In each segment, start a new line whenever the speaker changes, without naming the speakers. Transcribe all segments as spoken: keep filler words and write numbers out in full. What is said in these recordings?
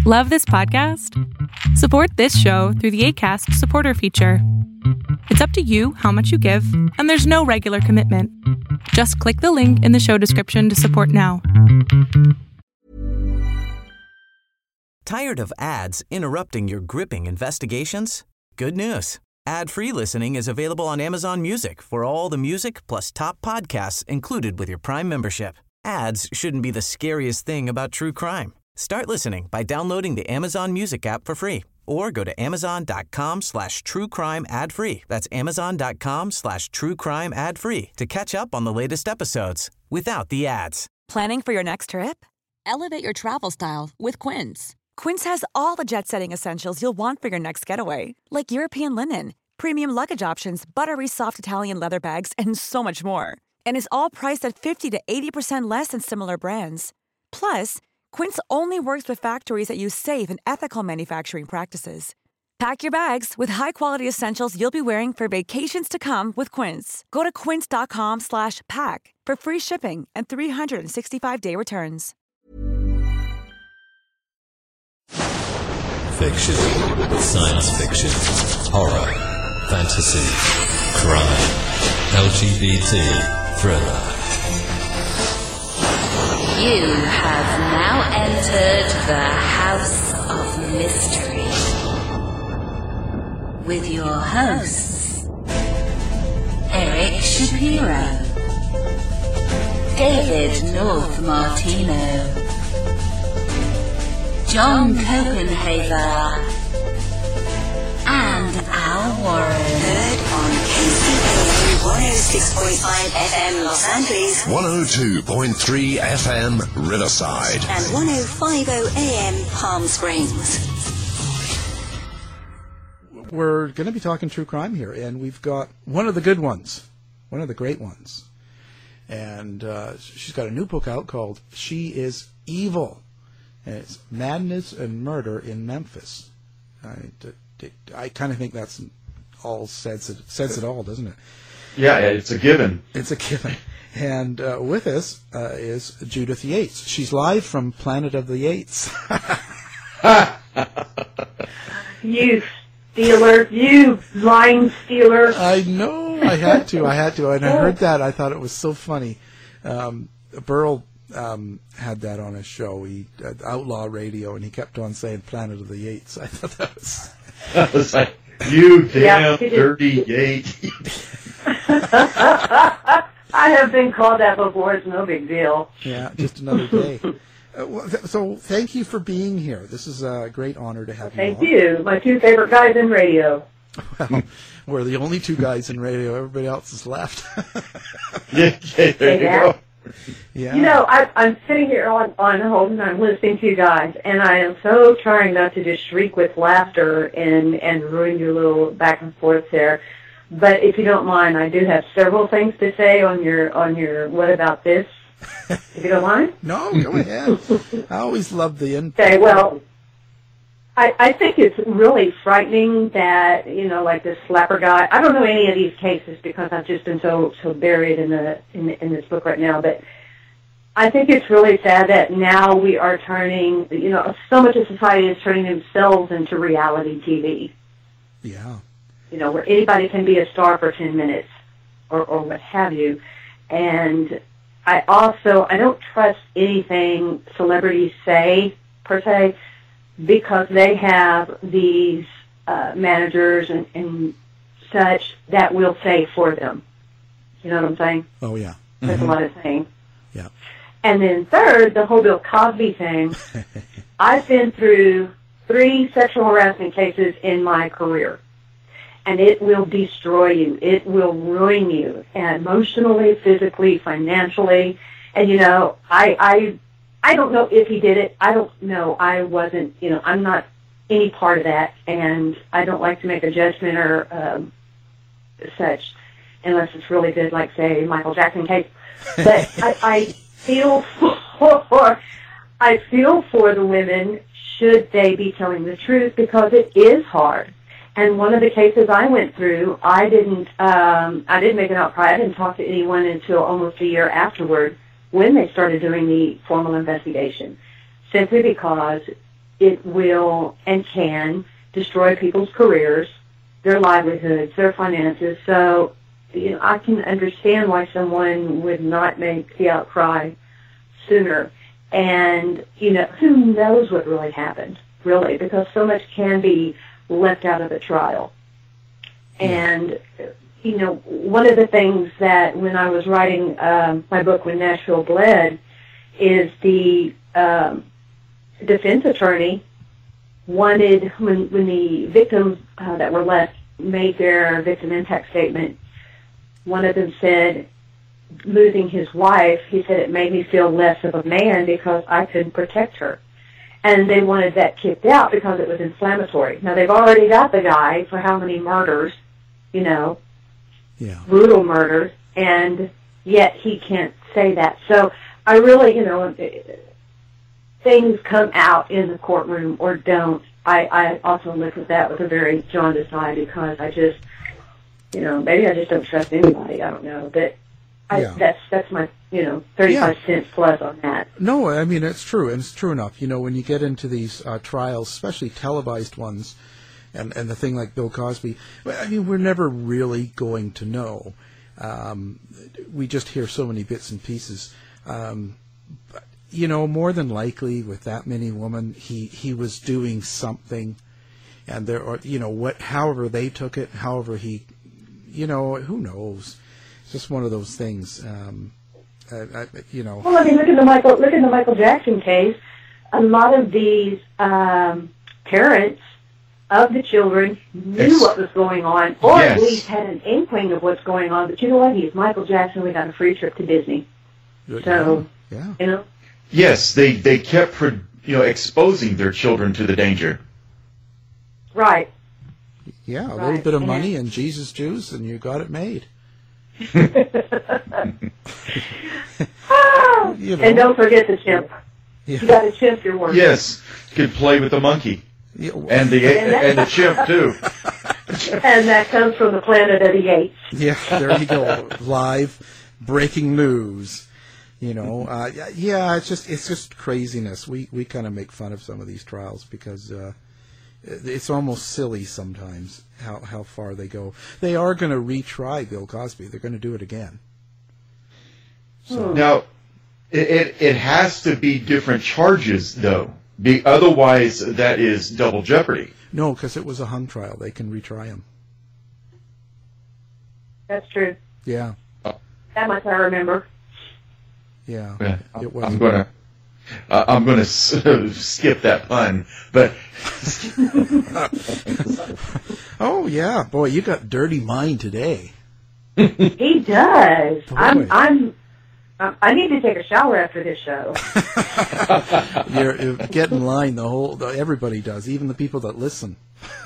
Love this podcast? Support this show through the Acast supporter feature. It's up to you how much you give, and there's no regular commitment. Just click the link in the show description to support now.
Tired of ads interrupting your gripping investigations? Good news. Ad-free listening is available on Amazon Music for all the music plus top podcasts included with your Prime membership. Ads shouldn't be the scariest thing about true crime. Start listening by downloading the Amazon Music app for free or go to amazon.com slash true crime ad free. That's amazon.com slash true crime ad free to catch up on the latest episodes without the ads.
Planning for your next trip? Elevate your travel style with Quince. Quince has all the jet-setting essentials you'll want for your next getaway, like European linen, premium luggage options, buttery soft Italian leather bags, and so much more. And is all priced at fifty to eighty percent less than similar brands. Plus, Quince only works with factories that use safe and ethical manufacturing practices. Pack your bags with high-quality essentials you'll be wearing for vacations to come with Quince. Go to quince.com slash pack for free shipping and three sixty-five day returns.
Fiction, science fiction, horror, fantasy, crime, L G B T, thriller.
You have now entered the House of Mystery with your hosts, Eric Shapiro, David North Martino, John Copenhaver, and Al Warren.
Heard on K C A one oh six point five F M Los Angeles,
one oh two point three F M Riverside,
and ten fifty A M Palm Springs.
We're going to be talking true crime here, and we've got one of the good ones, one of the great ones. And uh, she's got a new book out called She Is Evil. And it's Madness and Murder in Memphis. I, I kind of think that's all says it, says it all, doesn't it?
Yeah, it's a given.
It's a given. And uh, with us uh, is Judith Yates. She's live from Planet of the Yates.
You stealer, you lying stealer.
I know, I had to, I had to. And I heard that, I thought it was so funny. Um, Burl um, had that on his show, he uh, Outlaw Radio, and he kept on saying Planet of the Yates. I thought that was...
I was like, you damn
yeah,
dirty Yates.
I have been called that before. It's no big deal.
Yeah, just another day. Uh, well, th- so thank you for being here. This is a great honor to have
Thank
you on.
you. My two favorite guys in radio.
Well, we're the only two guys in radio. Everybody else has left.
Yeah, yeah, there you
yeah.
go.
Yeah.
You know, I, I'm sitting here on, on hold and I'm listening to you guys, and I am so trying not to just shriek with laughter and, and ruin your little back and forth there. But if you don't mind, I do have several things to say on your on your what about this? If you don't mind?
No, go ahead. I always love the input.
Okay, well, I, I think it's really frightening that, you know, like this slapper guy. I don't know any of these cases because I've just been so so buried in the in, in this book right now. But I think it's really sad that now we are turning, you know, so much of society is turning themselves into reality T V.
Yeah.
You know, where anybody can be a star for ten minutes or, or what have you. And I also, I don't trust anything celebrities say, per se, because they have these uh, managers and, and such that will say for them. You know what I'm saying?
Oh, yeah.
There's
Mm-hmm.
a lot of saying.
Yeah.
And then third, the whole Bill Cosby thing. I've been through three sexual harassment cases in my career. And it will destroy you. It will ruin you emotionally, physically, financially. And, you know, I, I, I don't know if he did it. I don't know. I wasn't, you know, I'm not any part of that. And I don't like to make a judgment or um, such unless it's really good, like, say, Michael Jackson case. But I, I feel for, I feel for the women should they be telling the truth because it is hard. And one of the cases I went through, I didn't, um, I didn't make an outcry. I didn't talk to anyone until almost a year afterward when they started doing the formal investigation, simply because it will and can destroy people's careers, their livelihoods, their finances. So, you know, I can understand why someone would not make the outcry sooner. And, you know, who knows what really happened, really, because so much can be left out of the trial. And, you know, one of the things that when I was writing um, my book, When Nashville Bled, is the um, defense attorney wanted, when, when the victims uh, that were left made their victim impact statement, one of them said, losing his wife, he said, it made me feel less of a man because I couldn't protect her. And they wanted that kicked out because it was inflammatory. Now, they've already got the guy for how many murders, you know,
yeah.
brutal murders, and yet he can't say that. So I really, you know, things come out in the courtroom or don't. I, I also look at that with a very jaundiced eye because I just, you know, maybe I just don't trust anybody. I don't know. But I,
yeah.
that's that's my, you know, thirty-five yeah. cents plus on that.
No, I mean, it's true, and it's true enough. You know, when you get into these uh, trials, especially televised ones, and, and the thing like Bill Cosby, I mean, we're never really going to know. Um, we just hear so many bits and pieces. Um, but, you know, more than likely, with that many women, he, he was doing something, and there are, you know, what, however they took it, however he, you know, who knows? It's just one of those things. Um, I, I, you know.
Well, I mean, look at the Michael, look at the Michael Jackson case. A lot of these um, parents of the children knew it's, what was going on, or
yes.
at least had an inkling of what's going on. But you know what? He's Michael Jackson. We got a free trip to Disney. So,
yeah.
you know.
Yes, they they kept you know exposing their children to the danger.
Right.
Yeah, a
right.
little bit of
and
money and Jesus juice, and you got it made.
oh,
you know.
And don't forget the chimp.
Yeah.
You got a chimp you're working.
Yes, could play with the monkey.
Yeah.
And the and, and the chimp too.
And that comes from the planet of the apes.
Yeah, there you go. Live breaking news. You know, uh, yeah, it's just it's just craziness. We we kind of make fun of some of these trials because uh, it's almost silly sometimes how how far they go. They are going to retry Bill Cosby. They're going to do it again. So
now, it, it it has to be different charges though. Be, otherwise, that is double jeopardy.
No, because it was a hung trial. They can retry him.
That's true.
Yeah.
That much I remember.
Yeah.
yeah
it was.
I'm gonna. Uh, I'm gonna s- skip that pun, but.
Oh yeah, boy, you got dirty mind today.
He does.
Boy.
I'm. I'm. I need to take a shower after this show.
you're, you're get in line. The whole the, everybody does, even the people that listen.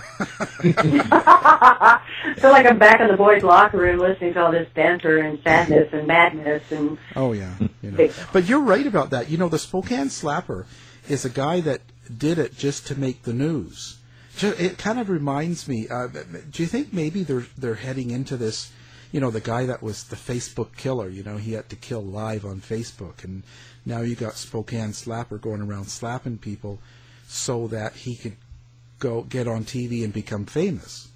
I feel like I'm back in the boys' locker room listening to all this banter and sadness and madness and.
Oh yeah, you know. But you're right about that. You know, the Spokane Slapper is a guy that did it just to make the news. It kind of reminds me. Uh, do you think maybe they're they're heading into this? You know, the guy that was the Facebook killer. You know, he had to kill live on Facebook, and now you got Spokane Slapper going around slapping people so that he could go get on T V and become famous.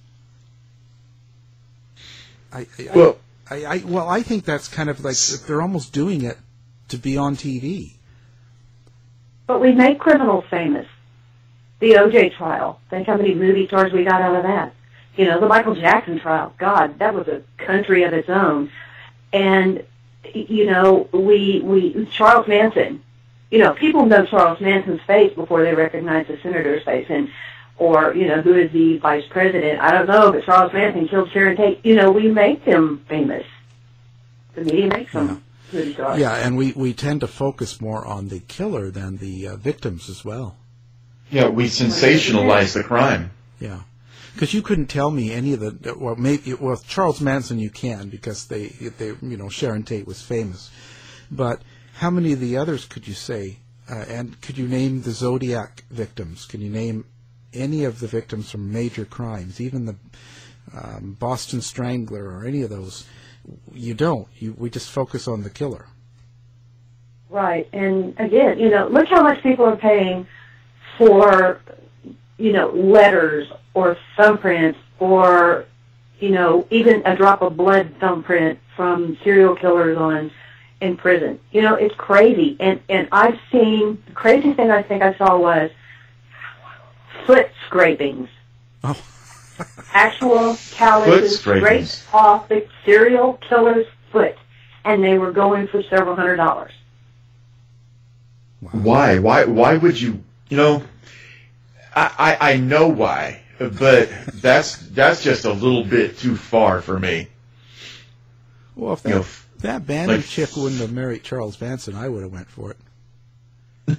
I, I
well,
I, I well, I think that's kind of like they're almost doing it to be on T V.
But we make criminals famous. The O J trial. Think how many movie stars we got out of that. You know, the Michael Jackson trial. God, that was a country of its own. And you know, we we Charles Manson. You know, people know Charles Manson's face before they recognize the senator's face, and or you know, who is the vice president? I don't know, but Charles Manson killed Sharon Tate. You know, we make them famous. The media makes them.
Yeah, yeah, and we, we tend to focus more on the killer than the uh, victims as well.
Yeah, we sensationalize the crime.
Yeah, because you couldn't tell me any of the well, maybe well Charles Manson you can because they they you know Sharon Tate was famous, but how many of the others could you say? Uh, and could you name the Zodiac victims? Can you name any of the victims from major crimes, even the um, Boston Strangler or any of those? You don't. You we just focus on the killer.
Right, and again, you know, look how much people are paying for, you know, letters or thumbprints or, you know, even a drop of blood thumbprint from serial killers on in prison. You know, it's crazy. And, and I've seen, the crazy thing I think I saw was foot scrapings.
Oh.
Actual calluses scraped off the serial killer's foot, and they were going for several hundred dollars.
Wow. Why? Why? Why would you? You know, I, I I know why, but that's that's just a little bit too far for me.
Well, if that, you know, that Bandy like, chick wouldn't have married Charles Manson, I would have went for it.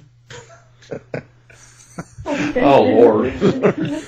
Oh Lord.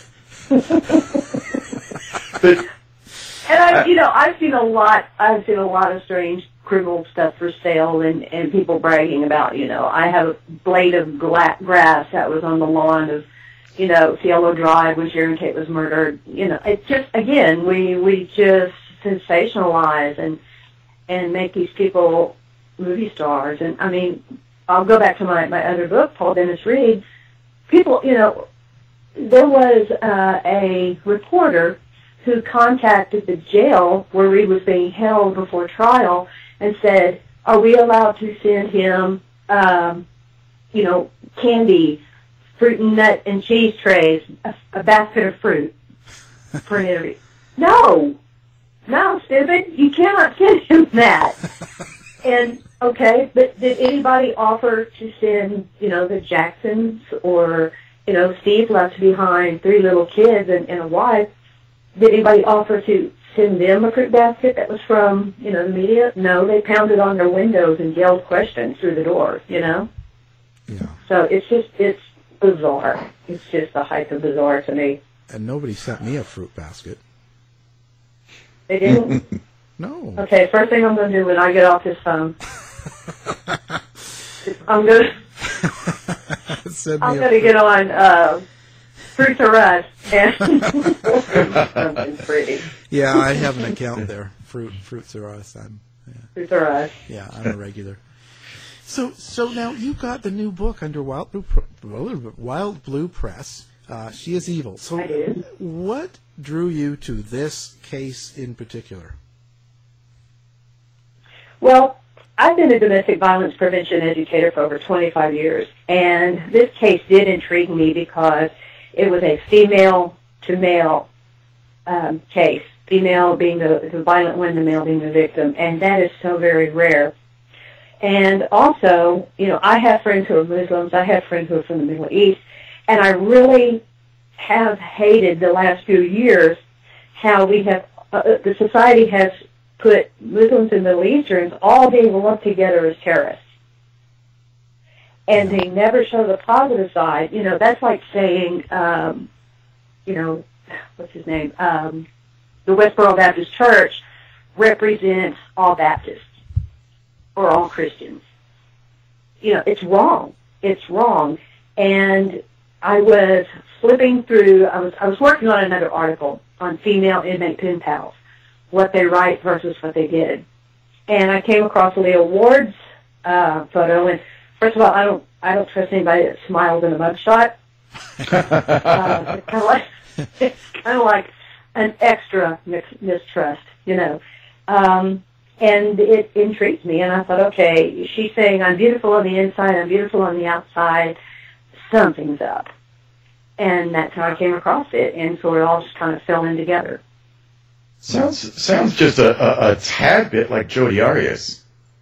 But,
and I, you know, I've seen a lot. I've seen a lot of strange criminal stuff for sale, and and people bragging about. You know, I have a blade of gla- grass that was on the lawn of, you know, Cielo Drive when Sharon Tate was murdered. You know, it's just again we we just sensationalize and and make these people movie stars. And I mean, I'll go back to my my other book, Paul Dennis Reed. People, you know, there was uh, a reporter who contacted the jail where Reed was being held before trial and said, are we allowed to send him, um, you know, candy, fruit and nut and cheese trays, a, a basket of fruit for an interview? No. No, stupid. You cannot send him that. And, okay, but did anybody offer to send, you know, the Jacksons or, you know, Steve left behind three little kids and, and a wife? Did anybody offer to send them a fruit basket that was from, you know, the media? No, they pounded on their windows and yelled questions through the door, you know?
Yeah.
So it's just, it's bizarre. It's just the height of bizarre to me.
And nobody sent me a fruit basket.
They didn't?
No.
Okay, first thing I'm going to do when I get off this phone, I'm going to I'm going to get on uh, Fruits R Us and something pretty.
Yeah, I have an account there. Fruit Fruits R Us. I'm yeah.
Fruits R Us.
Yeah, I'm a regular. So, so now you got the new book under Wild Blue, Wild Blue Press. Uh, She is Evil. So,
I do.
What drew you to this case in particular?
Well, I've been a domestic violence prevention educator for over twenty-five years, and this case did intrigue me because it was a female-to-male um, case, female being the, the violent one, the male being the victim, and that is so very rare. And also, you know, I have friends who are Muslims, I have friends who are from the Middle East, and I really have hated the last few years how we have, uh, the society has put Muslims and Middle Easterns all being lumped together as terrorists. And they never show the positive side. You know, that's like saying, um, you know, what's his name? Um, the Westboro Baptist Church represents all Baptists or all Christians. You know, it's wrong. It's wrong. And I was flipping through, I was, I was working on another article on female inmate pen pals, what they write versus what they did. And I came across Leah Ward's uh, photo, and first of all, I don't I don't trust anybody that smiles in a mugshot. uh, it's kind of like it's kind of like an extra mis- mistrust, you know. Um, and it intrigued me, and I thought, okay, she's saying I'm beautiful on the inside, I'm beautiful on the outside. Something's up, and that's how I came across it, and so it all just kind of fell in together.
Sounds sounds just a, a, a tad bit like Jodi Arias.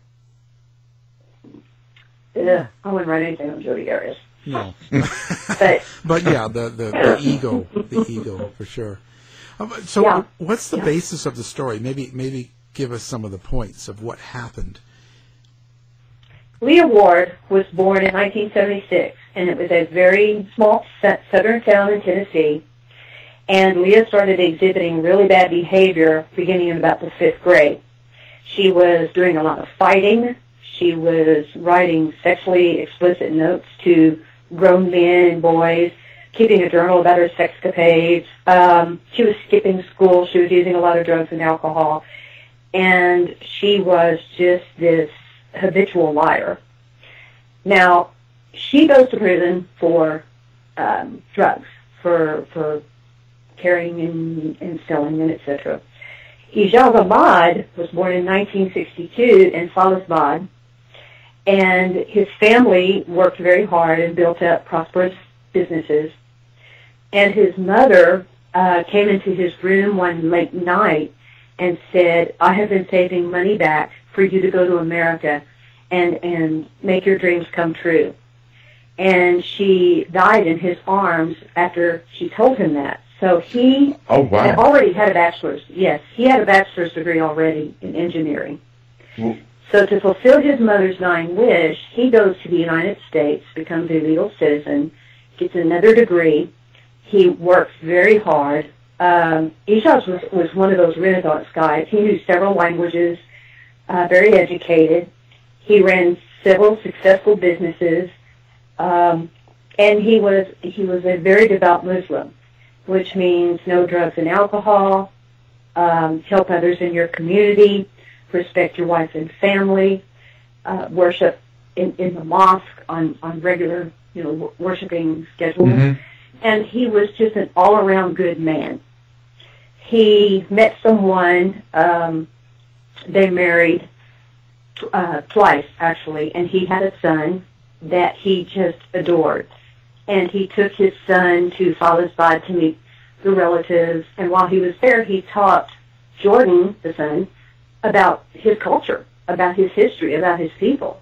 Yeah, I wouldn't write anything on Jodi Arias.
No.
but,
but yeah, the, the, the ego, the ego for sure. Um, so,
yeah.
what's the
yeah.
basis of the story? Maybe maybe give us some of the points of what happened.
Leah Ward was born in nineteen seventy-six, and it was a very small southern town in Tennessee. And Leah started exhibiting really bad behavior beginning in about the fifth grade. She was doing a lot of fighting. She was writing sexually explicit notes to grown men and boys, keeping a journal about her sexcapades. Um, she was skipping school. She was using a lot of drugs and alcohol. And she was just this habitual liar. Now, she goes to prison for um, drugs, for for carrying and, and selling them, et cetera. Ijaz Ahmad was born in nineteen sixty-two in Falasbad, and his family worked very hard and built up prosperous businesses. And his mother uh, came into his room one late night and said, I have been saving money back for you to go to America and, and make your dreams come true. And she died in his arms after she told him that. So he
oh, wow.
had already had a bachelor's. Yes, he had a bachelor's degree already in engineering.
Well,
so to fulfill his mother's dying wish, he goes to the United States, becomes a legal citizen, gets another degree. He works very hard. Um, Ijaz was, was one of those Renaissance guys. He knew several languages, uh, very educated. He ran several successful businesses, um, and he was he was a very devout Muslim, which means no drugs and alcohol, um, help others in your community, respect your wife and family, uh, worship in, in the mosque on, on regular, you know, worshiping schedules.
Mm-hmm.
And he was just an all-around good man. He met someone, um, they married uh, twice, actually, and he had a son that he just adored. And he took his son to Falasbad to meet the relatives, and while he was there, he taught Jordan, the son, about his culture, about his history, about his people.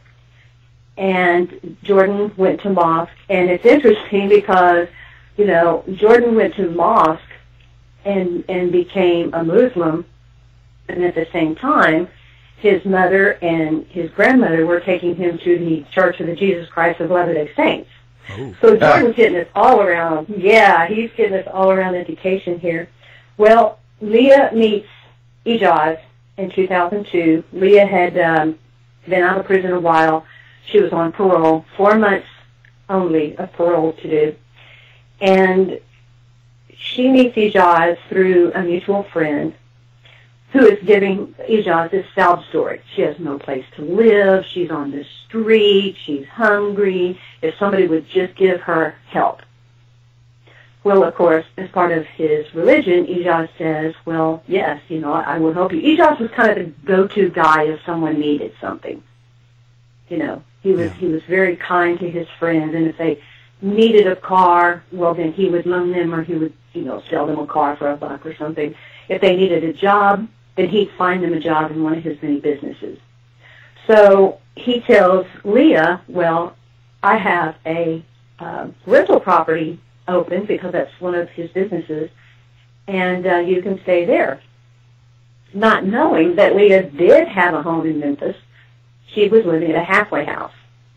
And Jordan went to mosque, and it's interesting because, you know, Jordan went to mosque and and became a Muslim, and at the same time, his mother and his grandmother were taking him to the Church of the Jesus Christ of Latter-day Saints.
Oh.
So Jordan's getting this all around. Yeah, he's getting this all around education here. Well, Leah meets Ijaz in two thousand two. Leah had um, been out of prison a while. She was on parole, four months only of parole to do. And she meets Ijaz through a mutual friend who is giving Ijaz this sad story. She has no place to live. She's on the street. She's hungry. If somebody would just give her help. Well, of course, as part of his religion, Ijaz says, well, yes, you know, I will help you. Ijaz was kind of the go-to guy if someone needed something. You know, he was, yeah. he was very kind to his friends, and if they needed a car, well, then he would loan them, or he would, you know, sell them a car for a buck or something. If they needed a job, then he'd find them a job in one of his many businesses. So he tells Leah, well, I have a uh, rental property open because that's one of his businesses, and uh, you can stay there. Not knowing that Leah did have a home in Memphis, she was living at a halfway house.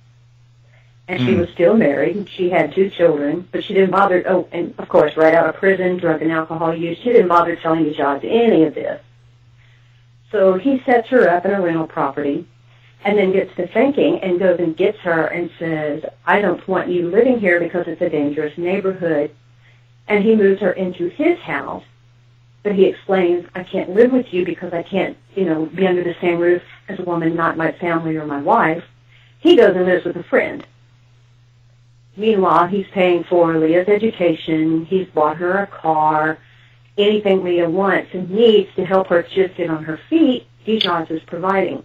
And she was still married. She had two children, but she didn't bother, oh, and of course, right out of prison, drug and alcohol use, she didn't bother telling Ijaz any of this. So he sets her up in a rental property and then gets to thinking and goes and gets her and says, I don't want you living here because it's a dangerous neighborhood. And he moves her into his house, but he explains, I can't live with you because I can't, you know, be under the same roof as a woman, not my family or my wife. He goes and lives with a friend. Meanwhile, he's paying for Leah's education. He's bought her a car. Anything Leah wants and needs to help her just get on her feet, Ijaz is providing.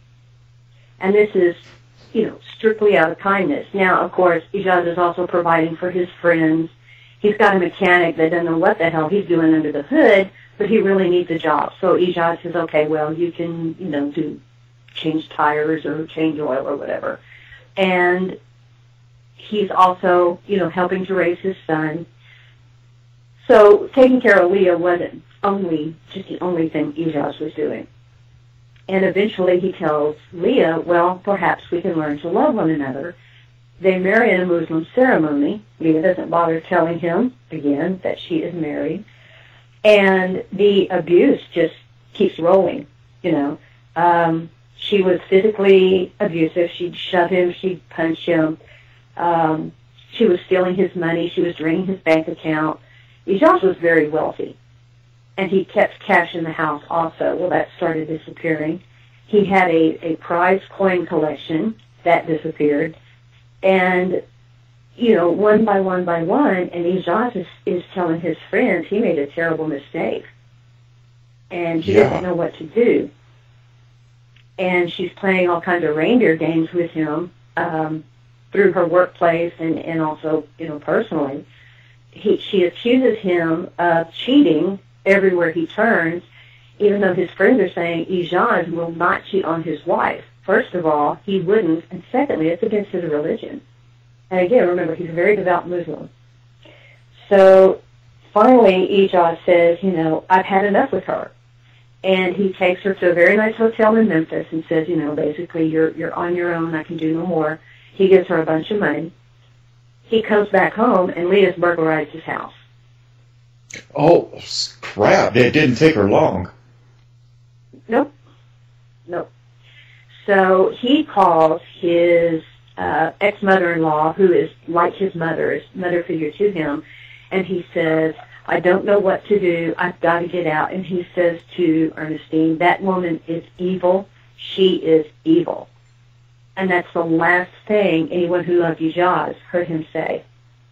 And this is, you know, strictly out of kindness. Now, of course, Ijaz is also providing for his friends. He's got a mechanic that doesn't know what the hell he's doing under the hood, but he really needs a job. So Ijaz says, okay, well, you can, you know, do change tires or change oil or whatever. And he's also, you know, helping to raise his son. So taking care of Leah wasn't only just the only thing Ijaz was doing. And eventually he tells Leah, well, perhaps we can learn to love one another. They marry in a Muslim ceremony. Leah doesn't bother telling him, again, that she is married. And the abuse just keeps rolling, you know. Um, she was physically abusive. She'd shove him. She'd punch him. Um, she was stealing his money. She was draining his bank account. Ijaz was very wealthy, and he kept cash in the house also. Well, that started disappearing. He had a, a prize coin collection that disappeared, and you know, one by one by one, and Ijaz is, is telling his friends he made a terrible mistake. And he
Yeah.
doesn't know what to do. And she's playing all kinds of reindeer games with him um, through her workplace and, and also, you know, personally. He, she accuses him of cheating everywhere he turns, even though his friends are saying Ijaz will not cheat on his wife. First of all, he wouldn't, and secondly, it's against his religion. And again, remember, he's a very devout Muslim. So finally, Ijaz says, you know, I've had enough with her. And he takes her to a very nice hotel in Memphis and says, you know, basically, you're you're on your own, I can do no more. He gives her a bunch of money. He comes back home, and Leah's burglarized his house.
Oh, crap. It didn't take her long.
Nope. Nope. So he calls his uh, ex-mother-in-law, who is like his mother, his mother figure to him, and he says, I don't know what to do. I've got to get out. And he says to Ernestine, that woman is evil. She is evil. And that's the last thing anyone who loved Ijaz heard him say.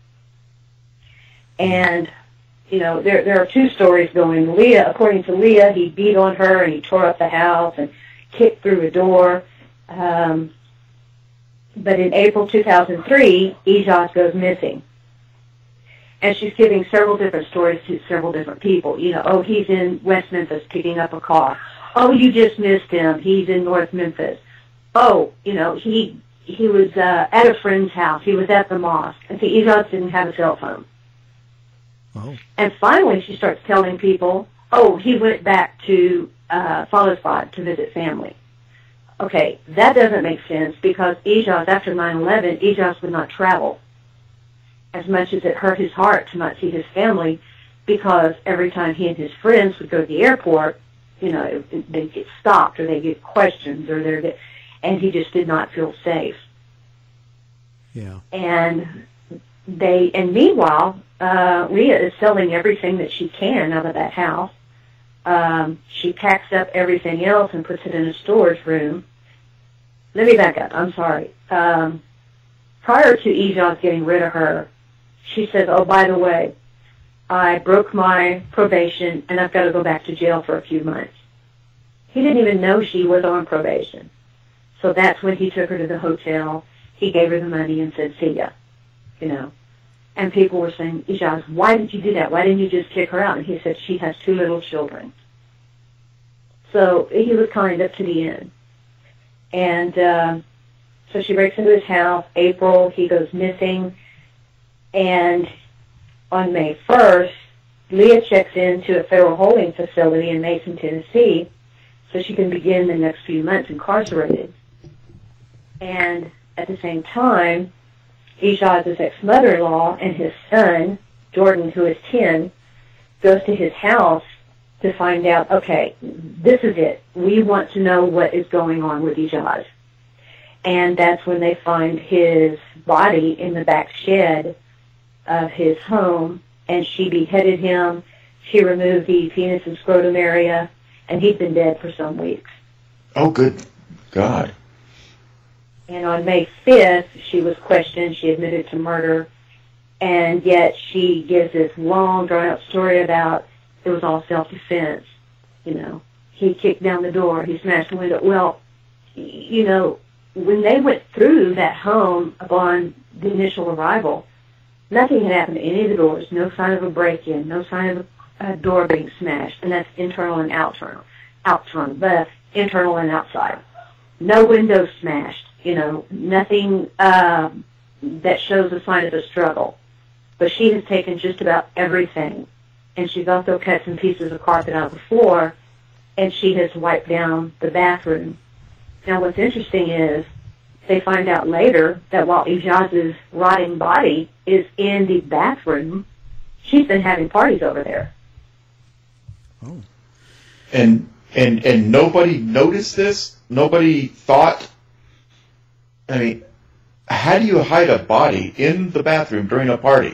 And, you know, there there are two stories going. Leah, according to Leah, he beat on her and he tore up the house and kicked through a door. Um, but in April two thousand three, Ijaz goes missing. And she's giving several different stories to several different people. You know, oh, he's in West Memphis picking up a car. Oh, you just missed him. He's in North Memphis. Oh, you know, he he was uh, at a friend's house. He was at the mosque. And see, Ijaz didn't have a cell phone.
Oh.
And finally, she starts telling people, oh, he went back to uh, Falazbad to visit family. Okay, that doesn't make sense because Ijaz, after nine eleven, Ijaz would not travel. As much as it hurt his heart to not see his family, because every time he and his friends would go to the airport, you know, they'd get stopped or they'd get questions, or they'd get, and he just did not feel safe.
Yeah.
And they, and meanwhile, uh, Leah is selling everything that she can out of that house. Um, she packs up everything else and puts it in a storage room. Let me back up. I'm sorry. Um, prior to Ijaz getting rid of her, she says, oh, by the way, I broke my probation and I've got to go back to jail for a few months. He didn't even know she was on probation. So that's when he took her to the hotel. He gave her the money and said, see ya, you know. And people were saying, Ijaz, why did you do that? Why didn't you just kick her out? And he said, she has two little children. So he was kind up to the end. And uh, so she breaks into his house. April, he goes missing. And on May first, Leah checks into a federal holding facility in Mason, Tennessee, so she can begin the next few months incarcerated. And at the same time, Ijaz's ex-mother-in-law and his son, Jordan, who is ten, goes to his house to find out, okay, this is it. We want to know what is going on with Ijaz. And that's when they find his body in the back shed of his home, and she beheaded him. She removed the penis and scrotum area, and he'd been dead for some weeks.
Oh, good God.
And on May fifth, she was questioned. She admitted to murder, and yet she gives this long, drawn-out story about it was all self-defense. You know, he kicked down the door, he smashed the window. Well, you know, when they went through that home upon the initial arrival, nothing had happened to any of the doors, no sign of a break-in, no sign of a, a door being smashed, and that's internal and outside, outside, but internal and outside. No windows smashed, you know, nothing uh, that shows a sign of a struggle. But she has taken just about everything, and she's also cut some pieces of carpet out of the floor, and she has wiped down the bathroom. Now, what's interesting is they find out later that while Ijaz's rotting body is in the bathroom, she's been having parties over there.
Oh.
And and and nobody noticed this? Nobody thought? I mean, how do you hide a body in the bathroom during a party?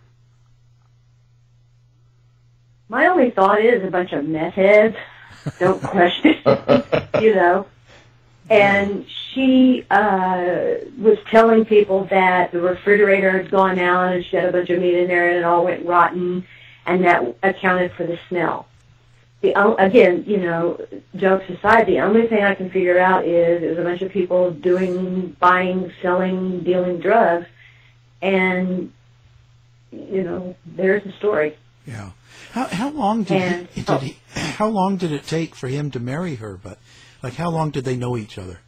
My only thought is a bunch of meth heads don't question, you know. And she uh, was telling people that the refrigerator had gone out and she had a bunch of meat in there and it all went rotten, and that accounted for the smell. The again, you know, jokes aside, the only thing I can figure out is it was a bunch of people doing, buying, selling, dealing drugs, and you know, there's the story.
Yeah. How how long did
and,
he, did
oh.
he how long did it take for him to marry her? But like, how long did they know each other?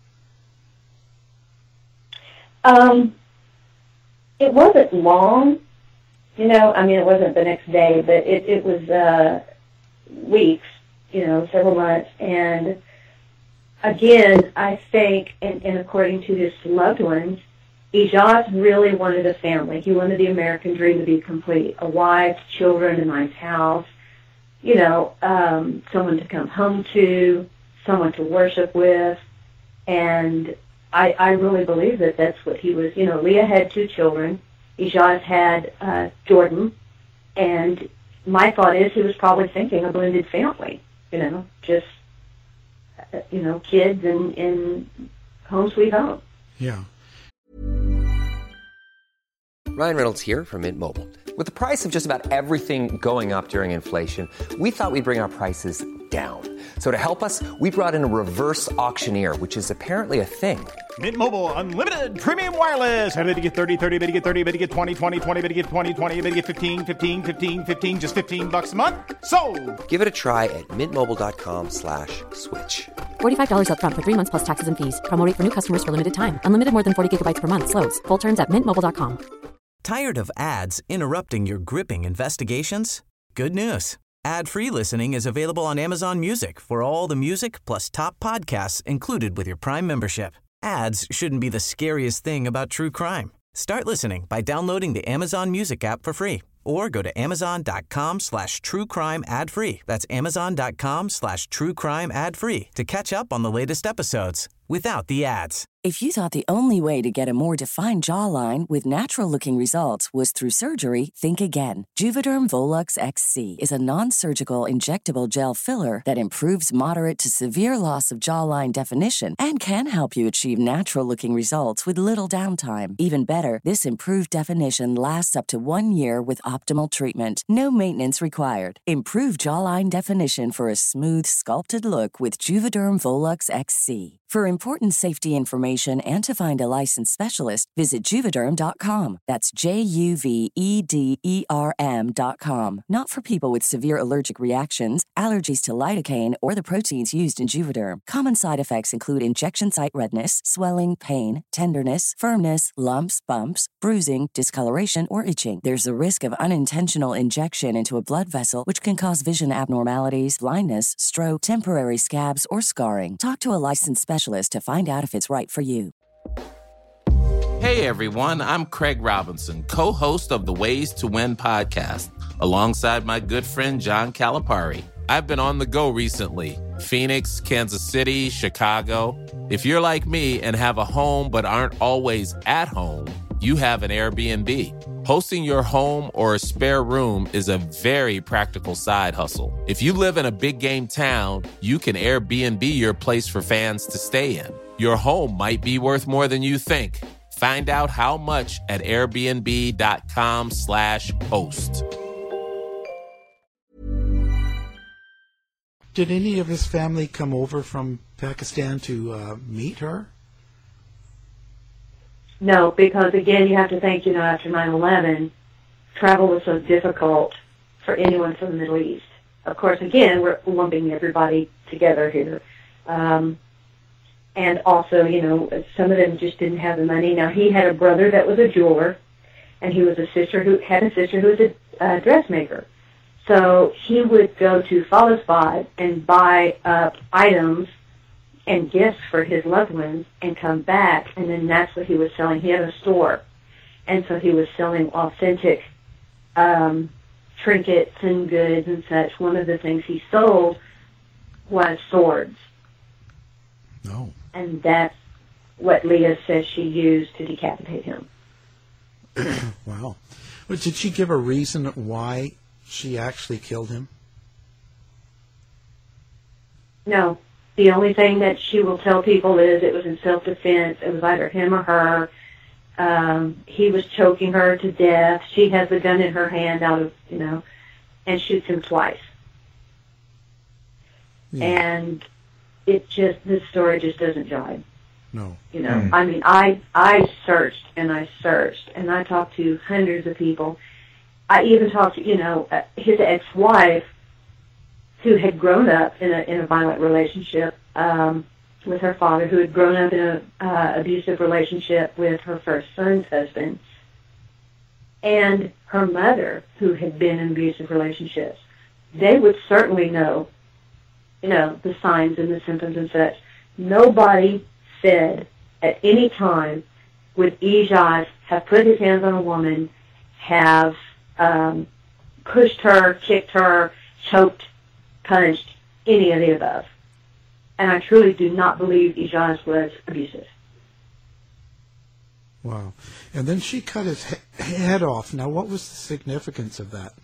Um, it wasn't long. You know, I mean, it wasn't the next day, but it it was. Uh, weeks, you know, several months. And again, I think, and, and according to his loved ones, Ijaz really wanted a family. He wanted the American dream to be complete. A wife, children, a nice house, you know, um, someone to come home to, someone to worship with. And I, I really believe that that's what he was. You know, Leah had two children. Ijaz had uh, Jordan. And my thought is he was probably thinking a blended family, you know, just, uh, you know, kids and, and home sweet home.
Yeah.
Ryan Reynolds here from Mint Mobile. With the price of just about everything going up during inflation, we thought we'd bring our prices down. So to help us, we brought in a reverse auctioneer, which is apparently a thing.
Mint Mobile Unlimited Premium Wireless. How to get thirty, thirty, how to get thirty, how to get twenty, twenty, twenty, how to get twenty, twenty, how to get fifteen, fifteen, fifteen, fifteen, just fifteen bucks a month? Sold!
Give it a try at mintmobile.com slash switch.
forty-five dollars up front for three months plus taxes and fees. Promo rate for new customers for limited time. Unlimited more than forty gigabytes per month. Slows full terms at mint mobile dot com.
Tired of ads interrupting your gripping investigations? Good news. Ad-free listening is available on Amazon Music for all the music plus top podcasts included with your Prime membership. Ads shouldn't be the scariest thing about true crime. Start listening by downloading the Amazon Music app for free or go to amazon.com slash true crime ad free. That's amazon.com slash true crime ad free to catch up on the latest episodes without the ads.
If you thought the only way to get a more defined jawline with natural-looking results was through surgery, think again. Juvederm Volux X C is a non-surgical injectable gel filler that improves moderate to severe loss of jawline definition and can help you achieve natural-looking results with little downtime. Even better, this improved definition lasts up to one year with optimal treatment. No maintenance required. Improve jawline definition for a smooth, sculpted look with Juvederm Volux X C. For important safety information and to find a licensed specialist, visit Juvederm dot com. That's J U V E D E R M dot com. Not for people with severe allergic reactions, allergies to lidocaine, or the proteins used in Juvederm. Common side effects include injection site redness, swelling, pain, tenderness, firmness, lumps, bumps, bruising, discoloration, or itching. There's a risk of unintentional injection into a blood vessel, which can cause vision abnormalities, blindness, stroke, temporary scabs, or scarring. Talk to a licensed specialist to find out if it's right for you.
Hey everyone, I'm Craig Robinson, co-host of the Ways to Win podcast, alongside my good friend John Calipari. I've been on the go recently. Phoenix, Kansas City, Chicago. If you're like me and have a home but aren't always at home, you have an Airbnb. Hosting your home or a spare room is a very practical side hustle. If you live in a big game town, you can Airbnb your place for fans to stay in. Your home might be worth more than you think. Find out how much at airbnb.com slash host.
Did any of his family come over from Pakistan to uh, meet her?
No, because again, you have to think, you know, after nine eleven, travel was so difficult for anyone from the Middle East. Of course, again, we're lumping everybody together here. Um, and also, you know, some of them just didn't have the money. Now, he had a brother that was a jeweler, and he was a sister who had a sister who was a uh, dressmaker. So he would go to Falazbad and buy up items and gifts for his loved ones and come back, and then that's what he was selling. He had a store, and so he was selling authentic um, trinkets and goods and such. One of the things he sold was swords.
No.
And that's what Leah says she used to decapitate him.
Wow. Well, did she give a reason why she actually killed him?
No. The only thing that she will tell people is it was in self-defense. It was either him or her. Um, he was choking her to death. She has the gun in her hand out of, you know, and shoots him twice. Yeah. And it just, this story just doesn't jive.
No.
You know, mm. I mean, I I searched and I searched and I talked to hundreds of people. I even talked to, you know, uh, his ex-wife, who had grown up in a in a violent relationship um, with her father, who had grown up in a uh, abusive relationship with her first son's husband, and her mother, who had been in abusive relationships. They would certainly know, you know, the signs and the symptoms and such. Nobody said at any time would Ijaz have put his hands on a woman, have um, pushed her, kicked her, choked, punched, any of the above. And I truly do not believe Ijaz was abusive.
Wow. And then she cut his he- head off. Now, what was the significance of that?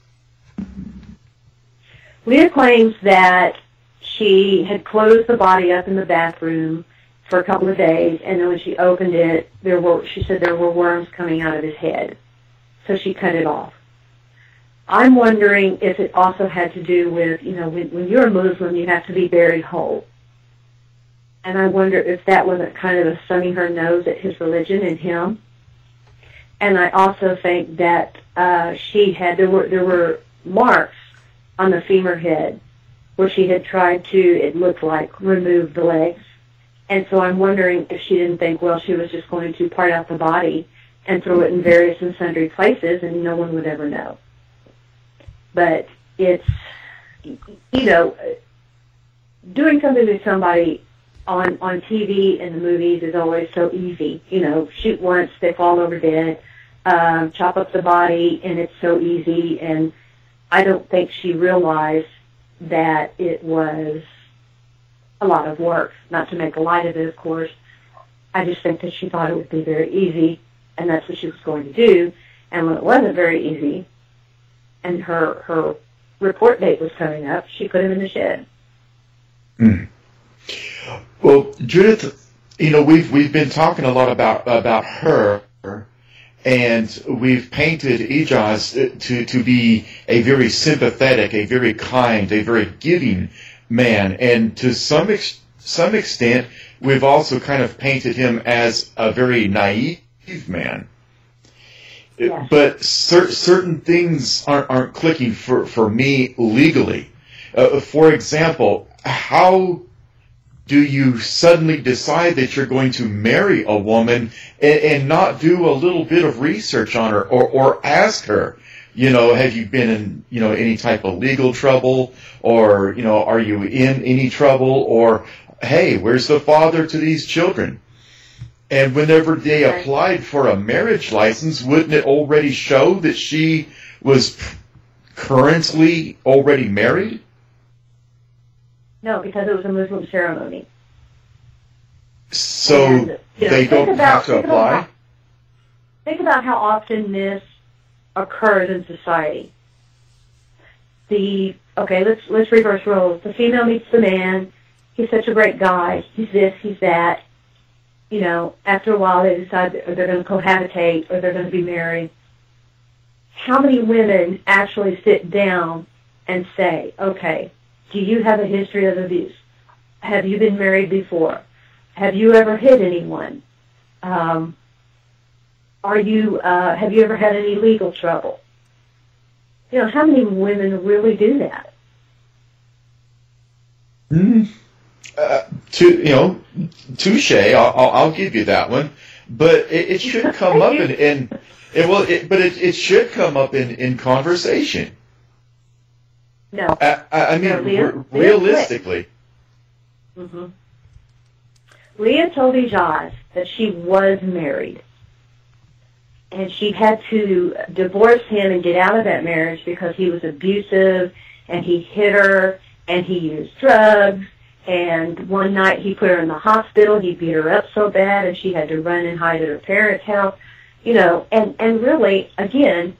Leah claims that she had closed the body up in the bathroom for a couple of days, and then when she opened it, there were, she said there were worms coming out of his head. So she cut it off. I'm wondering if it also had to do with, you know, when, when you're a Muslim, you have to be buried whole. And I wonder if that wasn't kind of a thumbing her nose at his religion and him. And I also think that uh, she had, there were, there were marks on the femur head where she had tried to, it looked like, remove the legs. And so I'm wondering if she didn't think, well, she was just going to part out the body and throw it in various and sundry places and no one would ever know. But it's, you know, doing something to somebody on, on T V and the movies is always so easy. You know, shoot once, they fall over dead, um, chop up the body, and it's so easy. And I don't think she realized that it was a lot of work, not to make a light of it, of course. I just think that she thought it would be very easy, and that's what she was going to do. And when it wasn't very easy, and her her report date was coming up, she put him in the shed.
Mm. Well, Judith, you know, we've we've been talking a lot about about her, and we've painted Ijaz to to be a very sympathetic, a very kind, a very giving man, and to some ex- some extent, we've also kind of painted him as a very naive man. Yeah. But cer- certain things aren't aren't clicking for, for me legally. Uh, for example, how do you suddenly decide that you're going to marry a woman and, and not do a little bit of research on her, or, or ask her, you know, have you been in, you know, any type of legal trouble, or, you know, are you in any trouble, or, hey, where's the father to these children? And whenever they applied for a marriage license, wouldn't it already show that she was currently already married?
No, because it was a Muslim ceremony.
So and, you know, they don't about, have to think apply? About how,
think about how often this occurs in society. The okay, let's let's reverse roles. The female meets the man. He's such a great guy. He's this, he's that. You know, after a while they decide that they're going to cohabitate or they're going to be married. How many women actually sit down and say, okay, do you have a history of abuse? Have you been married before? Have you ever hit anyone? Um, are you, uh, have you ever had any legal trouble? You know, how many women really do that?
Mm. Uh, to, you know, touche, I'll, I'll, I'll give you that one. But it, it should come up in, in it will, it, but it, it should come up in, in conversation.
No.
I, I mean,
no, Leah,
r- realistically.
Mm-hmm. Leah told Ijaz that she was married. And she had to divorce him and get out of that marriage because he was abusive and he hit her and he used drugs. And one night he put her in the hospital. He beat her up so bad and she had to run and hide at her parents' house. You know, and, and really, again,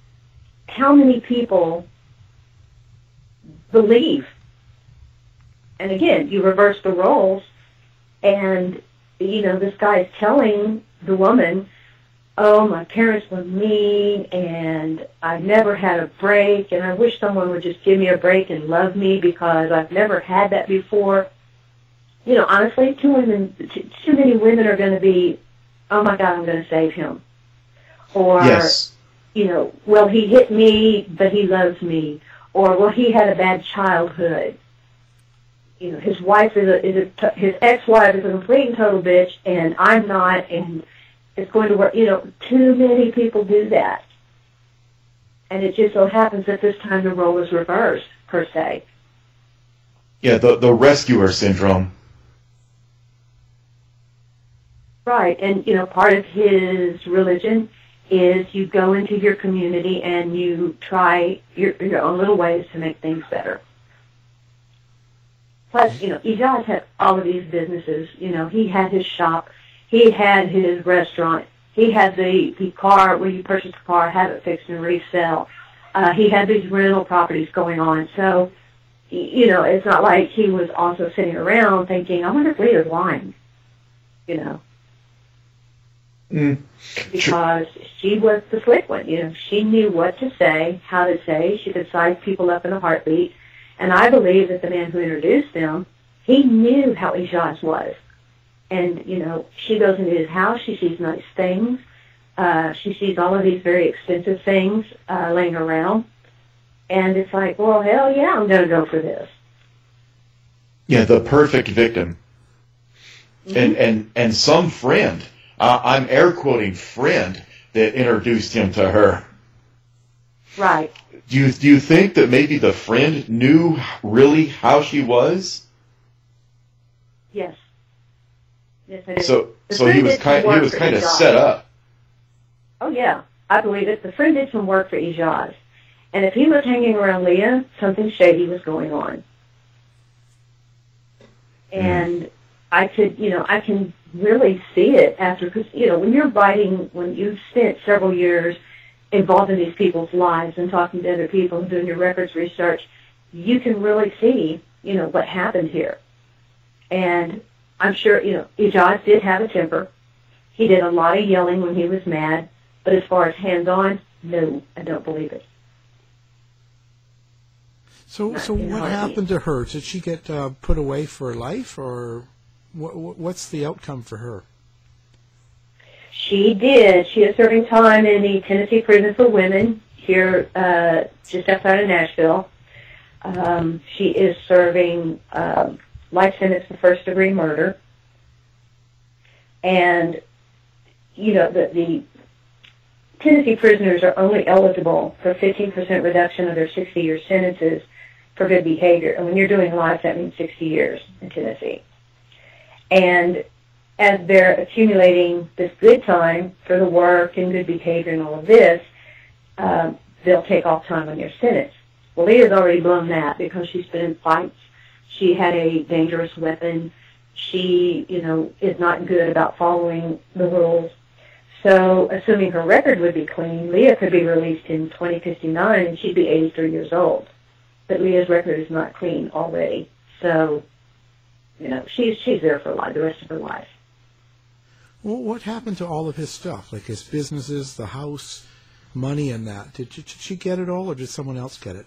how many people believe and again, you reverse the roles, and, you know, this guy is telling the woman, oh, my parents were mean, and I've never had a break, and I wish someone would just give me a break and love me because I've never had that before. You know, honestly, too, women, too many women are going to be, oh, my God, I'm going to save him. Or,
yes.
you know, well, he hit me, but he loves me. Or, well, he had a bad childhood. You know, his wife is a, is a his ex-wife is a complete and total bitch, and I'm not, and it's going to work. You know, too many people do that. And it just so happens that this time the role is reversed, per se.
Yeah, the, the rescuer syndrome.
Right, and, you know, part of his religion is you go into your community and you try your, your own little ways to make things better. Plus, you know, Ijaz had all of these businesses. You know, he had his shop, he had his restaurant, he had the, the car where you purchase a car, have it fixed and resell. Uh, he had these rental properties going on. So, you know, it's not like he was also sitting around thinking, I wonder if Leah's lying, you know.
Mm.
Because she was the slick one, you know. She knew what to say, how to say. She could size people up in a heartbeat. And I believe that the man who introduced them, he knew how Ijaz was. And, you know, she goes into his house, she sees nice things. Uh, she sees all of these very expensive things uh, laying around. And it's like, well, hell yeah, I'm going to go for this.
Yeah, the perfect victim. Mm-hmm. And, and, and some friend. Uh, I'm air quoting friend that introduced him to her.
Right.
Do you do you think that maybe the friend knew really how she was?
Yes. Yes. I
So so he was kind he was kind of set up.
Oh yeah, I believe it. The friend did some work for Ijaz, and if he was hanging around Leah, something shady was going on. And mm. I could, you know, I can really see it after, because, you know, when you're writing, when you've spent several years involved in these people's lives and talking to other people and doing your records research, you can really see, you know, what happened here. And I'm sure, you know, Ijaz did have a temper. He did a lot of yelling when he was mad, but as far as hands-on, no, I don't believe it.
So, so what happened to her? Did she get uh, put away for life, or what, what's the outcome for her?
She did. She is serving time in the Tennessee Prison for Women here uh, just outside of Nashville. Um, she is serving um, life sentence for first-degree murder. And, you know, the, the Tennessee prisoners are only eligible for fifteen percent reduction of their sixty-year sentences for good behavior. And when you're doing life, that means sixty years in Tennessee. And as they're accumulating this good time for the work and good behavior and all of this, uh, they'll take off time on your sentence. Well, Leah's already blown that because she's been in fights. She had a dangerous weapon. She, you know, is not good about following the rules. So, assuming her record would be clean, Leah could be released in twenty fifty-nine and she'd be eighty-three years old. But Leah's record is not clean already. So, you know, she's she's there for life, the rest of her life.
Well, what happened to all of his stuff, like his businesses, the house, money, and that? Did, did she get it all, or did someone else get it?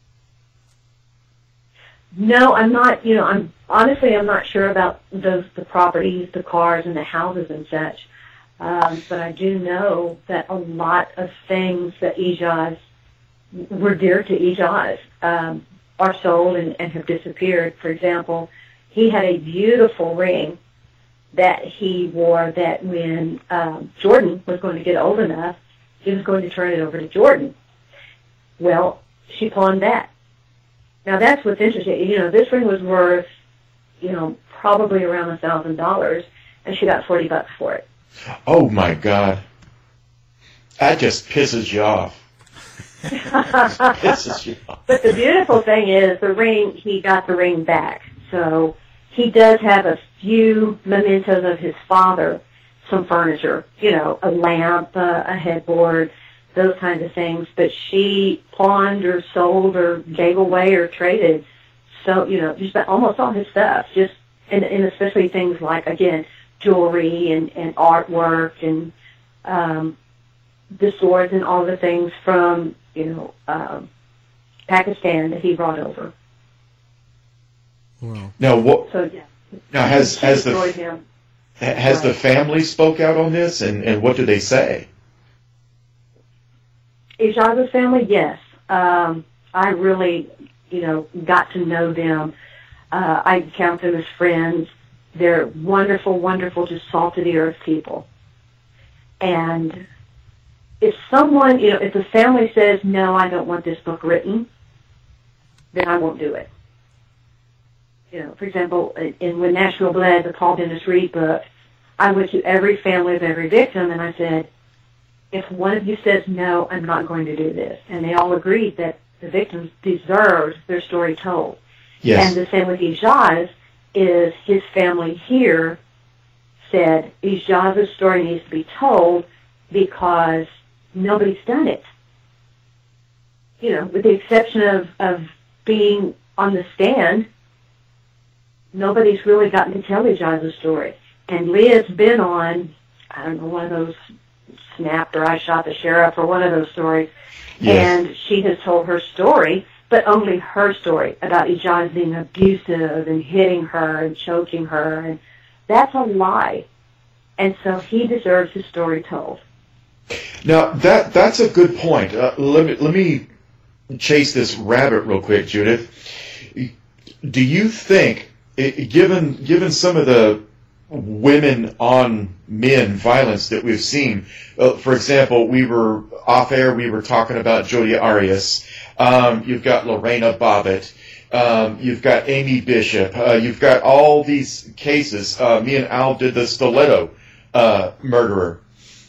No, I'm not. You know, I'm honestly, I'm not sure about those the properties, the cars, and the houses and such. Um, but I do know that a lot of things that Ijaz were dear to Ijaz um, are sold and, and have disappeared. For example, he had a beautiful ring that he wore that when um, Jordan was going to get old enough, he was going to turn it over to Jordan. Well, she pawned that. Now, that's what's interesting. You know, this ring was worth, you know, probably around a thousand dollars, and she got forty bucks for it.
Oh, my God. That just pisses you off. pisses you off.
But the beautiful thing is the ring, he got the ring back. So he does have a few mementos of his father, some furniture, you know, a lamp, uh, a headboard, those kinds of things. But she pawned or sold or gave away or traded so, you know, just about almost all his stuff, just, and, and especially things like, again, jewelry and, and artwork and um, the swords and all the things from, you know, um, Pakistan that he brought over.
Wow.
Now, what?
So, yeah.
Now, has has the
him.
has
right.
the family spoke out on this, and, and what do they say?
Ijaza's family, yes. Um, I really, you know, got to know them. Uh, I count them as friends. They're wonderful, wonderful, just salt of the earth people. And if someone, you know, if the family says, no, I don't want this book written, then I won't do it. You know, for example, in When Nashville Bled, the Paul Dennis Reed book, I went to every family of every victim and I said, if one of you says, no, I'm not going to do this. And they all agreed that the victims deserved their story told.
Yes.
And the same with Ijaz is his family here said Ijaz's story needs to be told because nobody's done it. You know, with the exception of, of being on the stand, nobody's really gotten to tell Ijaz's story. And Leah's been on, I don't know, one of those Snapped or I Shot the Sheriff or one of those stories.
Yes.
And she has told her story, but only her story about Ijaz being abusive and hitting her and choking her. And that's a lie. And so he deserves his story told.
Now, that that's a good point. Uh, let me let me chase this rabbit real quick, Judith. Do you think, given given some of the women on men violence that we've seen, uh, for example, we were off air, we were talking about Jodi Arias. Um, you've got Lorena Bobbitt. Um, you've got Amy Bishop. Uh, you've got all these cases. Uh, me and Al did the Stiletto uh, murderer.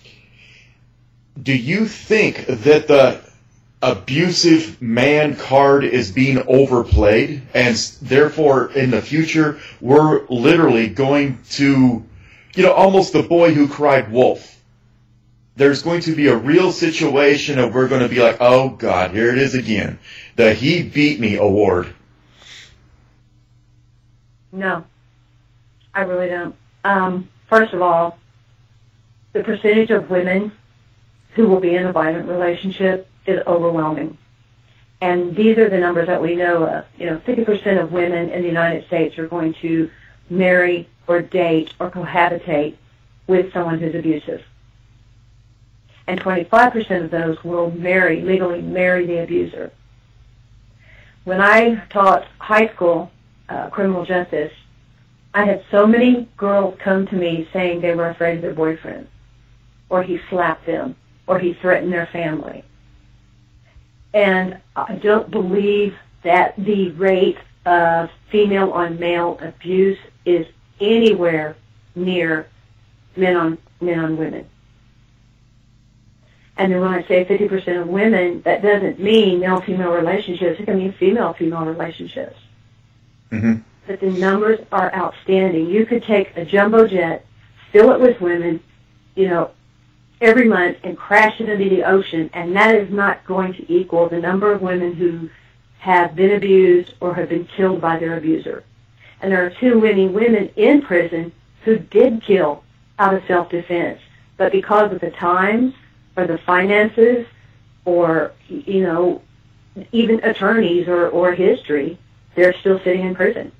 Do you think that the abusive man card is being overplayed, and therefore in the future we're literally going to, you know, almost the boy who cried wolf? There's going to be a real situation of we're going to be like, oh God, here it is again, the he beat me award.
No, I really don't. Um, first of all, the percentage of women who will be in a violent relationship is overwhelming. And these are the numbers that we know of. You know, fifty percent of women in the United States are going to marry or date or cohabitate with someone who's abusive. And twenty-five percent of those will marry, legally marry the abuser. When I taught high school uh, criminal justice, I had so many girls come to me saying they were afraid of their boyfriend, or he slapped them, or he threatened their family. And I don't believe that the rate of female on male abuse is anywhere near men on men on women. And then when I say fifty percent of women, that doesn't mean male-female relationships. It can mean female-female relationships.
Mm-hmm.
But the numbers are outstanding. You could take a jumbo jet, fill it with women, you know, every month and crash it into the ocean, and that is not going to equal the number of women who have been abused or have been killed by their abuser. And there are too many women in prison who did kill out of self-defense, but because of the times or the finances or, you know, even attorneys or, or history, they're still sitting in prison.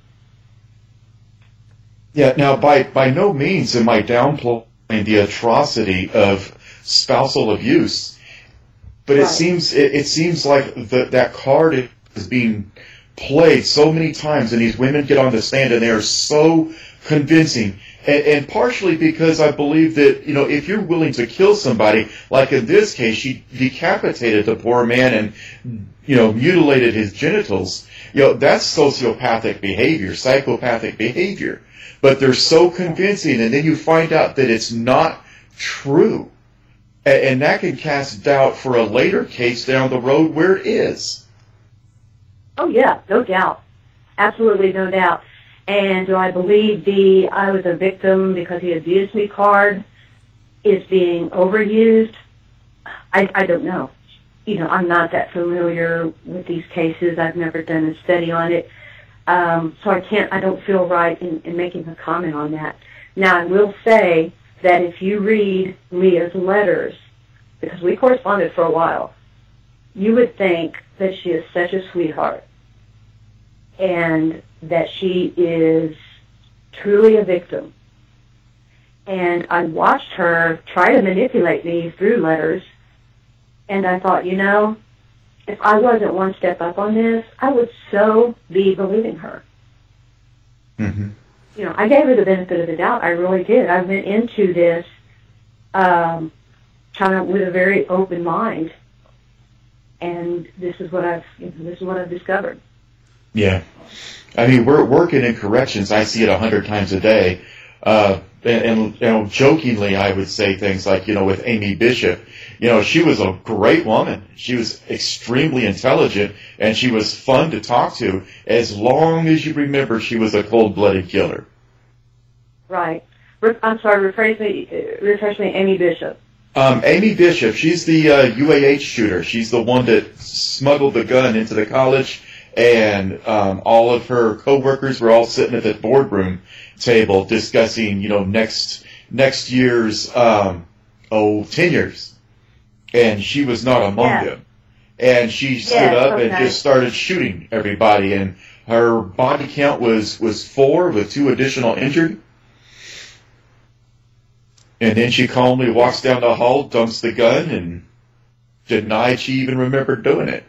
Yeah, now by, by no means am I downplaying the atrocity of spousal abuse, but it
right.
seems it, it seems like the, that card is being played so many times, and these women get on the stand and they are so convincing, and, and partially because I believe that, you know, if you're willing to kill somebody, like in this case, she decapitated the poor man and, you know, mutilated his genitals, you know, that's sociopathic behavior, psychopathic behavior. But they're so convincing, and then you find out that it's not true. And, and that can cast doubt for a later case down the road where it is.
Oh, yeah, no doubt. Absolutely no doubt. And do I believe the I was a victim because he abused me card is being overused? I, I don't know. You know, I'm not that familiar with these cases. I've never done a study on it. Um, so I can't, I don't feel right in, in making a comment on that. Now, I will say that if you read Leah's letters, because we corresponded for a while, you would think that she is such a sweetheart and that she is truly a victim. And I watched her try to manipulate me through letters, and I thought, you know, if I wasn't one step up on this, I would so be believing her.
Mm-hmm.
You know, I gave her the benefit of the doubt. I really did. I went into this um, kind of with a very open mind, and this is what I've you know, this is what I've discovered.
Yeah, I mean, we're working in corrections. I see it a hundred times a day, uh, and, and you know, jokingly, I would say things like, you know, with Amy Bishop, you know, she was a great woman. She was extremely intelligent, and she was fun to talk to, as long as you remember she was a cold-blooded killer.
Right. I'm sorry. Refresh me. Refresh me. Amy Bishop.
Um, Amy Bishop. She's the uh, U A H shooter. She's the one that smuggled the gun into the college. And um, all of her coworkers were all sitting at the boardroom table discussing, you know, next next year's um, oh tenures, and she was not among
yeah.
them. And she stood
yes,
up
okay.
and just started shooting everybody. And her body count was was four, with two additional injured. And then she calmly walks down the hall, dumps the gun, and denied she even remembered doing it.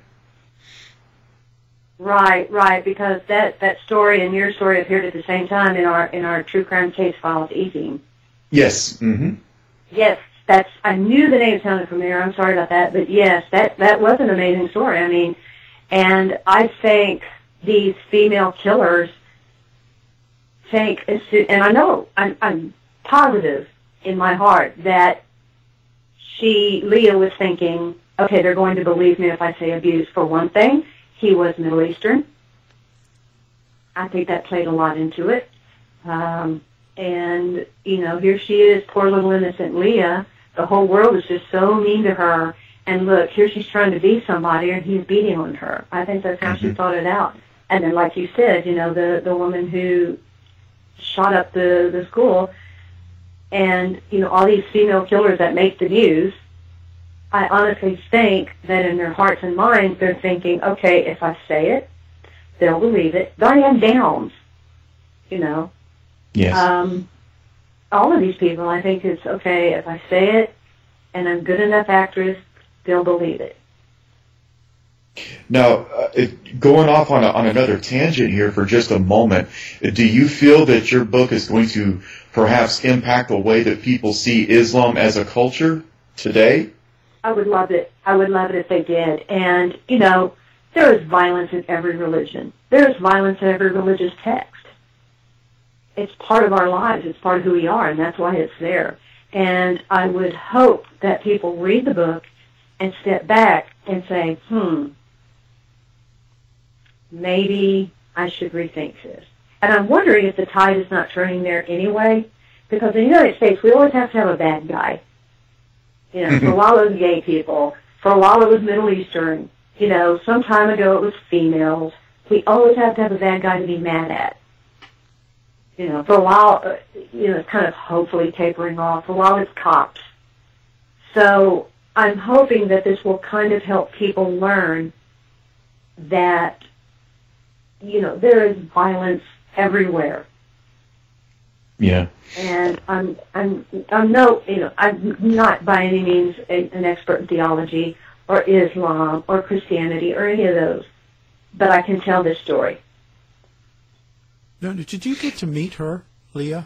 Right, right, because that, that story and your story appeared at the same time in our in our true crime case file with E-Team.
Yes. Mm-hmm.
Yes, that's. I knew the name sounded familiar. I'm sorry about that, but yes, that that was an amazing story. I mean, and I think these female killers think, and I know, I'm, I'm positive in my heart that she, Leah, was thinking, okay, they're going to believe me if I say abuse. For one thing, he was Middle Eastern. I think that played a lot into it. Um, and, you know, here she is, poor little innocent Leah. The whole world is just so mean to her. And look, here she's trying to be somebody, and he's beating on her. I think that's how mm-hmm. she thought it out. And then, like you said, you know, the, the woman who shot up the, the school, and, you know, all these female killers that make the news, I honestly think that in their hearts and minds, they're thinking, okay, if I say it, they'll believe it. Diane Downs, you know.
Yes.
Um, all of these people, I think it's, okay, if I say it and I'm good enough actress, they'll believe it.
Now, uh, it, going off on, a, on another tangent here for just a moment, do you feel that your book is going to perhaps impact the way that people see Islam as a culture today?
I would love it. I would love it if they did. And, you know, there is violence in every religion. There is violence in every religious text. It's part of our lives. It's part of who we are, and that's why it's there. And I would hope that people read the book and step back and say, hmm, maybe I should rethink this. And I'm wondering if the tide is not turning there anyway, because in the United States, we always have to have a bad guy. You know, for a while it was gay people. For a while it was Middle Eastern. You know, some time ago it was females. We always have to have a bad guy to be mad at. You know, for a while, you know, it's kind of hopefully tapering off. For a while it's cops. So I'm hoping that this will kind of help people learn that, you know, there is violence everywhere.
Yeah.
And I'm, I'm, I'm no, you know, I'm not by any means a, an expert in theology or Islam or Christianity or any of those, but I can tell this story.
No, did you get to meet her, Leah?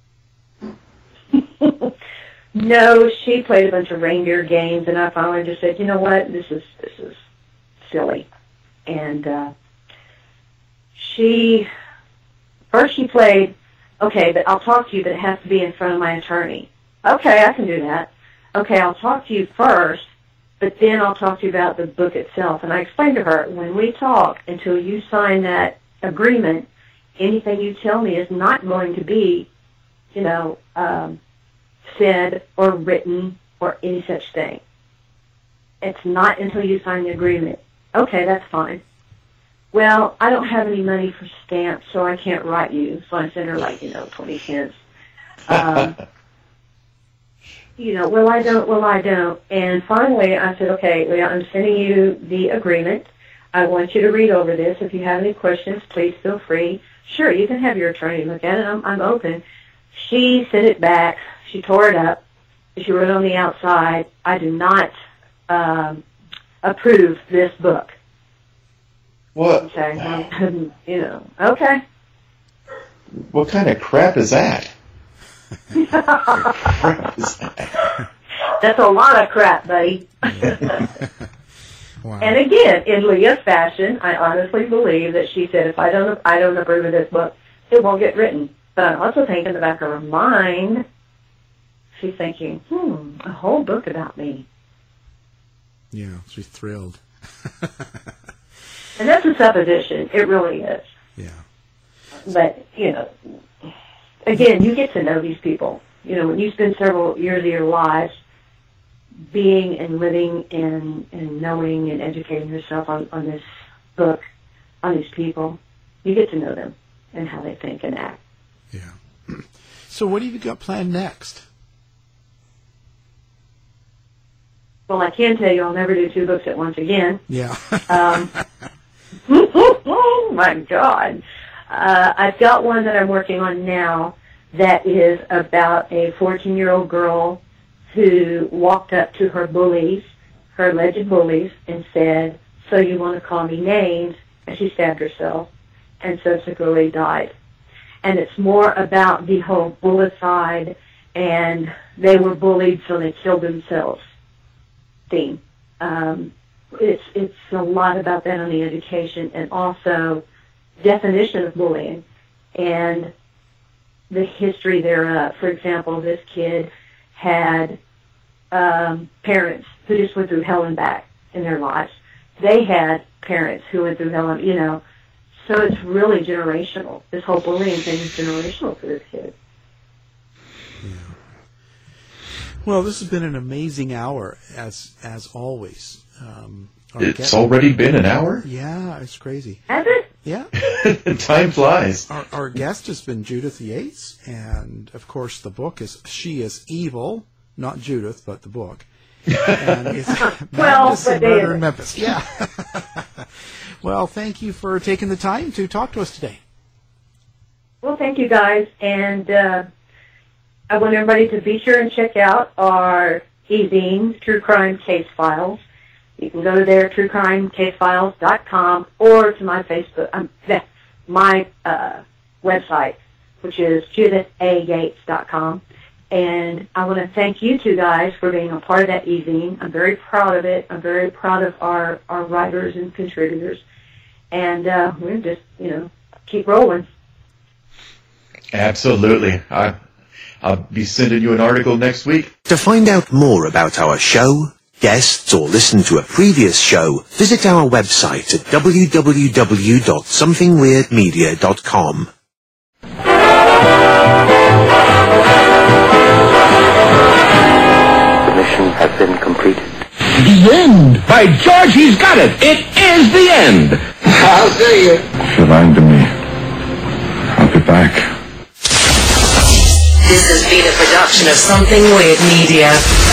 No, she played a bunch of reindeer games, and I finally just said, you know what, this is this is silly. And uh, she, first she played, okay, but I'll talk to you, but it has to be in front of my attorney. Okay, I can do that. Okay, I'll talk to you first, but then I'll talk to you about the book itself. And I explained to her, when we talk, until you sign that agreement, anything you tell me is not going to be, you know, um, said or written or any such thing. It's not until you sign the agreement. Okay, that's fine. well, I don't have any money for stamps, so I can't write you. So I sent her, like, you know, twenty cents. Um, you know, well, I don't, well, I don't. And finally, I said, okay, well, I'm sending you the agreement. I want you to read over this. If you have any questions, please feel free. Sure, you can have your attorney look at it. I'm, I'm open. She sent it back. She tore it up. She wrote on the outside, I do not um, approve this book.
What?
Okay, well, you know, okay.
What kind of crap is that? crap is that?
That's a lot of crap, buddy.
Wow.
And again, in Leah's fashion, I honestly believe that she said, if I don't, I don't approve of this book, it won't get written. But I also think in the back of her mind, she's thinking, hmm, a whole book about me.
Yeah, she's thrilled.
And that's a supposition. It really is.
Yeah.
But, you know, again, you get to know these people. You know, when you spend several years of your lives being and living and, and knowing and educating yourself on, on this book, on these people, you get to know them and how they think and act.
Yeah. So what have you got planned next?
Well, I can tell you I'll never do two books at once again.
Yeah.
um, oh, my God. Uh, I've got one that I'm working on now that is about a fourteen-year-old girl who walked up to her bullies, her alleged bullies, and said, so you want to call me names? And she stabbed herself and subsequently died. And it's more about the whole bullicide and they were bullied so they killed themselves theme. Um, it's, it's a lot about that on the education and also definition of bullying and the history thereof. For example, this kid had um, parents who just went through hell and back in their lives. They had parents who went through hell and, you know, so it's really generational. This whole bullying thing is generational for this kid.
Yeah. Well, this has been an amazing hour, as as always. Um,
it's
guest,
already been an hour?
Yeah, it's crazy.
Has it?
Yeah.
Time flies.
Our, our guest has been Judith Yates, and, of course, the book is She is Evil, not Judith, but the book. And it's
well,
Madness and
but
Murder in Memphis. Yeah. Well, thank you for taking the time to talk to us today.
Well, thank you, guys. And uh, I want everybody to be sure and check out our e-zine, True Crime Case Files. You can go there, true crime case files dot com, or to my Facebook, um, my uh, website, which is judith a yates dot com. And I want to thank you two guys for being a part of that e-zine. I'm very proud of it. I'm very proud of our, our writers and contributors. And uh, we'll just, you know, keep rolling.
Absolutely. I, I'll be sending you an article next week.
To find out more about our show, guests, or listen to a previous show, visit our website at w w w dot something weird media dot com.
Mission has been completed.
The end! By George, he's got it! It is the end!
I'll see you.
If you're lying to me, I'll be back.
This has been a production of Something Weird Media.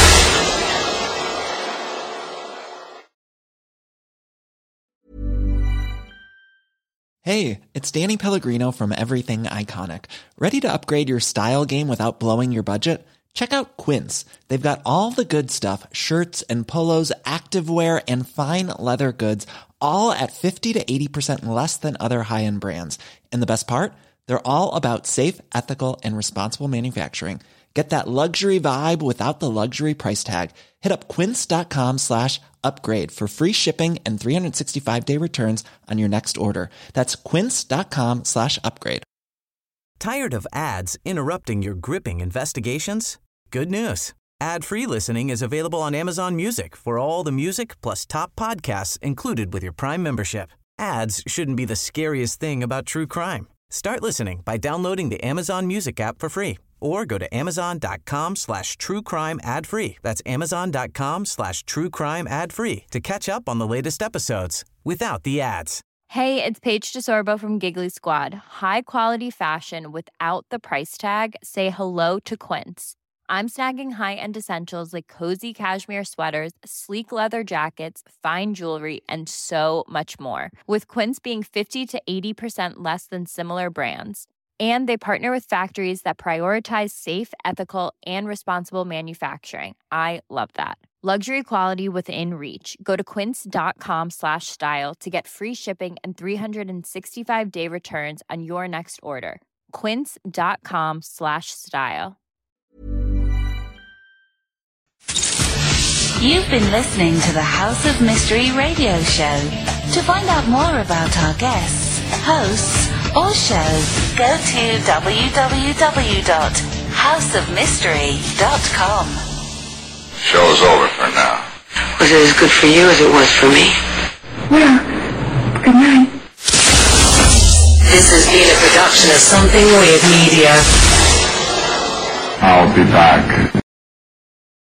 Hey, it's Danny Pellegrino from Everything Iconic. Ready to upgrade your style game without blowing your budget? Check out Quince. They've got all the good stuff, shirts and polos, activewear, and fine leather goods, all at fifty to eighty percent less than other high-end brands. And the best part? They're all about safe, ethical, and responsible manufacturing. Get that luxury vibe without the luxury price tag. Hit up quince.com slash upgrade for free shipping and three sixty-five day returns on your next order. That's quince.com slash upgrade.
Tired of ads interrupting your gripping investigations? Good news. Ad-free listening is available on Amazon Music for all the music plus top podcasts included with your Prime membership. Ads shouldn't be the scariest thing about true crime. Start listening by downloading the Amazon Music app for free or go to amazon.com slash true crime ad free. That's amazon.com slash true crime ad free to catch up on the latest episodes without the ads.
Hey, it's Paige DeSorbo from Giggly Squad. High quality fashion without the price tag. Say hello to Quince. I'm snagging high-end essentials like cozy cashmere sweaters, sleek leather jackets, fine jewelry, and so much more. With Quince being fifty to eighty percent less than similar brands. And they partner with factories that prioritize safe, ethical, and responsible manufacturing. I love that. Luxury quality within reach. Go to quince.com slash style to get free shipping and three sixty-five day returns on your next order. Quince.com slash style.
You've been listening to the House of Mystery radio show. To find out more about our guests, hosts, or shows, go to w w w dot house of mystery dot com.
Show's over for now.
Was it as good for you as it was for me?
Well, good night.
This has been a production of Something Weird Media.
I'll be back.